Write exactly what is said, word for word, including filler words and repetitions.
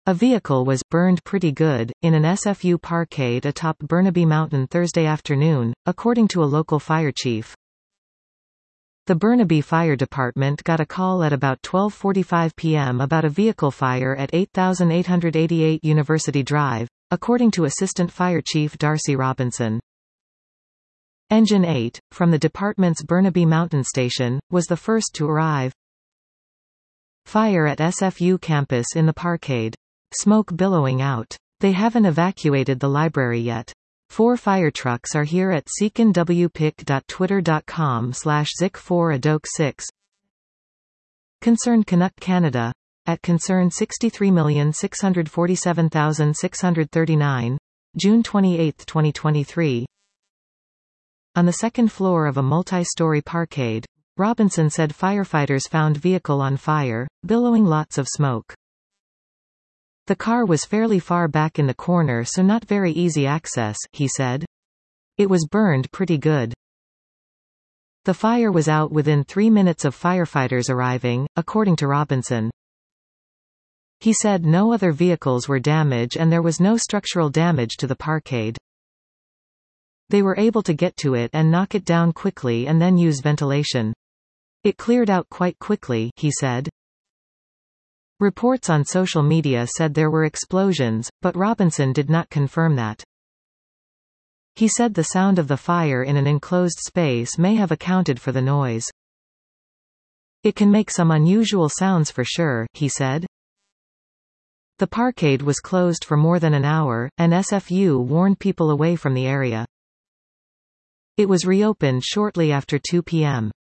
A vehicle was burned pretty good in an S F U parkade atop Burnaby Mountain Thursday afternoon, according to a local fire chief. The Burnaby Fire Department got a call at about twelve forty-five p m about a vehicle fire at eight thousand eight hundred eighty-eight University Drive, according to Assistant Fire Chief Darcy Robinson. Engine eight, from the department's Burnaby Mountain Station, was the first to arrive. Fire at S F U campus in the parkade. Smoke billowing out. They haven't evacuated the library yet. Four fire trucks are here at seekinwpic.twitter.com slash zik four adoke six. Concern Canuck Canada. At concern sixty-three million six hundred forty-seven thousand six hundred thirty-nine. June twenty-eighth twenty twenty-three. On the second floor of a multi-story parkade, Robinson said firefighters found vehicle on fire, billowing lots of smoke. The car was fairly far back in the corner, so not very easy access, he said. It was burned pretty good. The fire was out within three minutes of firefighters arriving, according to Robinson. He said no other vehicles were damaged and there was no structural damage to the parkade. They were able to get to it and knock it down quickly and then use ventilation. It cleared out quite quickly, he said. Reports on social media said there were explosions, but Robinson did not confirm that. He said the sound of the fire in an enclosed space may have accounted for the noise. It can make some unusual sounds for sure, he said. The parkade was closed for more than an hour, and S F U warned people away from the area. It was reopened shortly after two p m